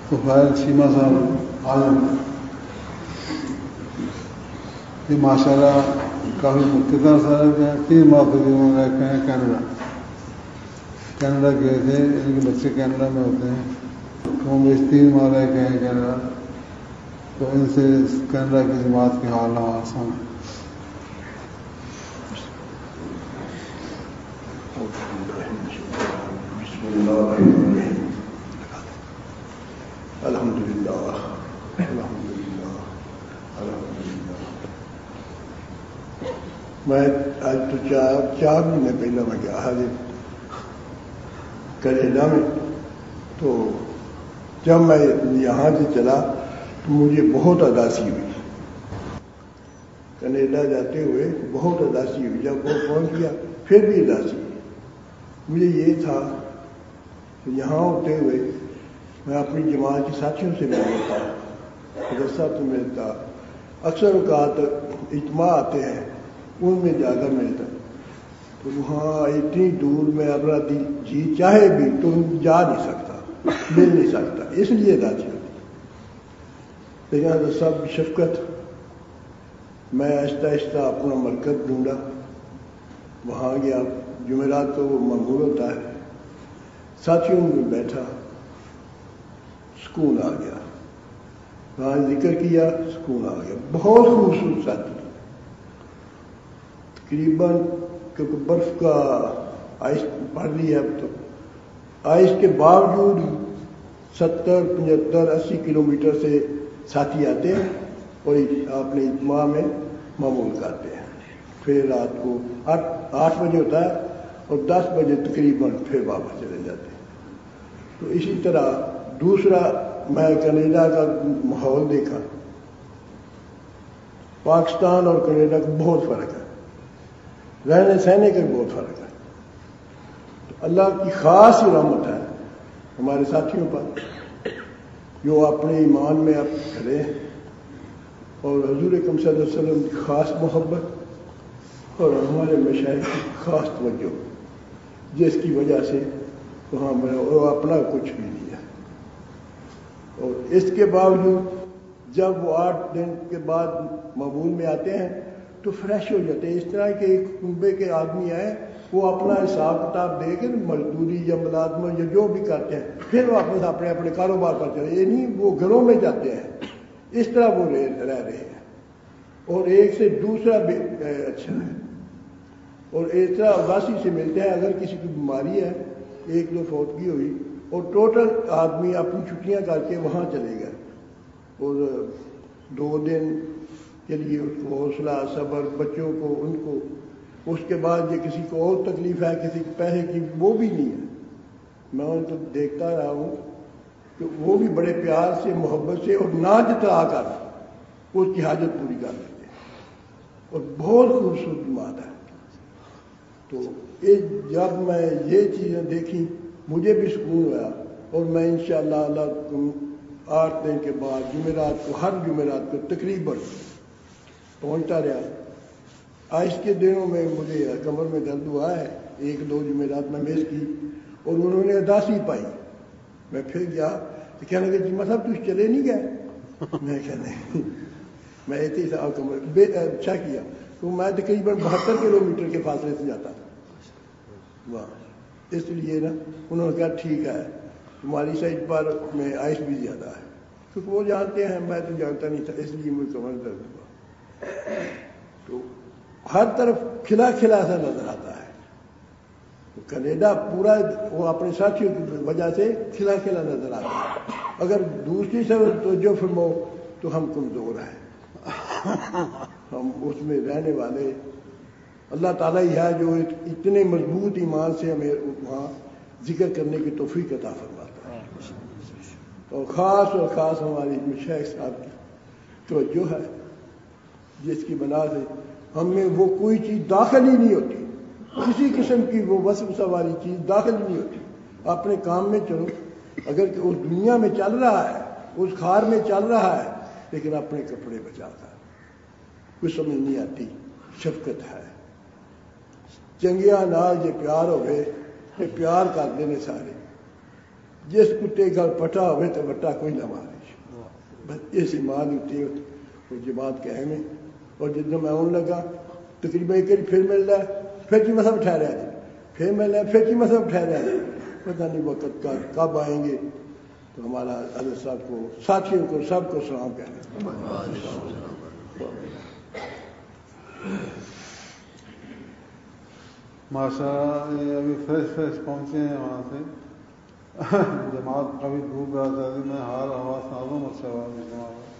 تو خیر سیما صاحب عالم یہ ماشاء اللہ کافی کتنا سارے ہیں 3 ماہ تقریباً رہ کے ہیں کینیڈا گئے تھے. ان کے بچے کینیڈا میں ہوتے ہیں تو ہم 3 ماہ رہ کے ہیں کینیڈا. تو ان سے کینیڈا کی جماعت کے حال آسان ہے. میں آج تو 4 مہینے پہلے میں گیا حاضر کینیڈا میں. تو جب میں یہاں سے چلا تو مجھے بہت اداسی ہوئی. کینیڈا جاتے ہوئے بہت اداسی ہوئی. جب وہ پہنچ گیا پھر بھی اداسی ہوئی. مجھے یہ تھا کہ یہاں ہوتے ہوئے میں اپنی جماعت کے ساتھیوں سے ملتا, مدرسہ سے ملتا, اکثر اوقات اجتماع آتے ہیں ان میں جا کر ملتا. تو وہاں اتنی دور میں اپنا جی چاہے بھی تو جا نہیں سکتا, مل نہیں سکتا, اس لیے اداسی ہوتی. لیکن سب شفقت میں آہستہ آہستہ اپنا مرکز ڈھونڈا. وہاں گیا, جمعرات کو وہ معمول ہوتا ہے, ساتھیوں میں بیٹھا, سکون آ گیا. وہاں ذکر کیا, سکون آ گیا. بہت خوبصورت ساتھی, تقریباً کیونکہ برف کا آئس پڑ رہی ہے اب, تو آئس کے باوجود 70, 75, 80 کلومیٹر سے ساتھی آتے ہیں اور اپنے اجتماع میں معمول کرتے ہیں. پھر رات کو 8 بجے ہوتا ہے اور 10 بجے تقریباً پھر واپس چلے جاتے ہیں. تو اسی طرح دوسرا میں کینیڈا کا ماحول دیکھا. پاکستان اور کینیڈا کا بہت فرق ہے, رہنے سہنے کا بہت فرق ہے. تو اللہ کی خاص رحمت ہے ہمارے ساتھیوں پر جو اپنے ایمان میں اب کھڑے ہیں, اور حضور اکرم صلی اللہ علیہ وسلم کی خاص محبت اور ہمارے مشائخ کی خاص توجہ, جس کی وجہ سے وہاں میں وہ اپنا کچھ بھی نہیں ہے. اور اس کے باوجود جب وہ 8 دن کے بعد معمول میں آتے ہیں تو فریش ہو جاتے ہیں. اس طرح کے ایک کنبے کے آدمی آئے, وہ اپنا حساب کتاب دے کے مزدوری یا ملازمت یا جو بھی کرتے ہیں پھر واپس اپنے اپنے کاروبار پر چلے. یہ نہیں وہ گھروں میں جاتے ہیں, اس طرح وہ رہ رہے ہیں. اور ایک سے دوسرا بھی اچھا ہے. اور اس طرح اداسی سے ملتے ہیں. اگر کسی کی بیماری ہے, 1-2 فوتگی ہوئی, اور ٹوٹل آدمی اپنی چھٹیاں کر کے وہاں چلے گئے, اور 2 دن کے لیے اس کو حوصلہ صبر, بچوں کو ان کو, اس کے بعد یہ کسی کو اور تکلیف ہے, کسی کے پیسے کی, وہ بھی نہیں ہے. میں ان کو دیکھتا رہا ہوں کہ وہ بھی بڑے پیار سے, محبت سے اور نہ جتا کر اس کی حاجت پوری کر لیتے ہیں. اور بہت خوبصورت بات ہے. تو جب میں یہ چیزیں دیکھی مجھے بھی سکون ہوا, اور میں انشاءاللہ اللہ 8 دن کے بعد جمعرات کو, ہر جمعرات کو تقریباً پہنچتا رہا. آئس کے دنوں میں مجھے کمر میں درد ہوا ہے, 1-2 جمعرات میں مس کی, اور انہوں نے اداسی پائی. میں پھر گیا تو کہنے لگے جی مطلب تم چلے نہیں گئے؟ میں کہ نہیں, میں ایسے صاحب کمر اچھا کیا. تو میں تقریباً 72 کلومیٹر کے فاصلے سے جاتا تھا وہاں. اس لیے نا انہوں نے کہا ٹھیک ہے, تمہاری سائڈ پر میں آئس بھی زیادہ ہے, کیونکہ وہ جانتے ہیں, میں تو جانتا نہیں تھا, اس لیے مجھے کمر درد ہوا. تو ہر طرف کھلا کھلا سا نظر آتا ہے. کینیڈا پورا وہ اپنے ساتھیوں کی وجہ سے کھلا کھلا نظر آتا ہے. اگر دوسری طرف توجہ فرماؤ تو ہم کمزور ہیں. ہم اس میں رہنے والے اللہ تعالیٰ ہی ہے جو اتنے مضبوط ایمان سے ہمیں وہاں ذکر کرنے کی توفیق عطا فرماتا ہے. اور خاص ہماری مشائخ صاحب کی توجہ ہے, جس کی بنا سے ہم میں وہ کوئی چیز داخل ہی نہیں ہوتی, کسی قسم کی وہ وسوسہ والی چیز داخل ہی نہیں ہوتی. اپنے کام میں چلو, اگر کہ اس دنیا میں چل رہا ہے, اس خار میں چل رہا ہے, لیکن اپنے کپڑے بچاتا ہے. کچھ سمجھ نہیں آتی, شفقت ہے. چنگیا نال یہ پیار ہو گئے, یہ پیار کر دینے سارے. جس کتے گل پٹا ہوئے تو وٹا کوئی نہ مارے بس اسی ماں ہوتی وہ جماعت کے اہم ہے اور جدو میں آن لگا تقریباً ایک پھر مل رہا ہے پھر کی مذہب ٹھہرا ہے پھر مل رہا ہے پھر کی مذہب ٹھہرا ہے پتہ نہیں وقت کا کب آئیں گے تو ہمارا حضرت صاحب کو ساتھیوں کو سب کو سلام کہنا ماشاءاللہ ابھی فریش پہنچے ہیں وہاں سے جماعت کبھی دھوپ رہا تھا میں ہار ہوا سازوں مچھا ہوا جماعت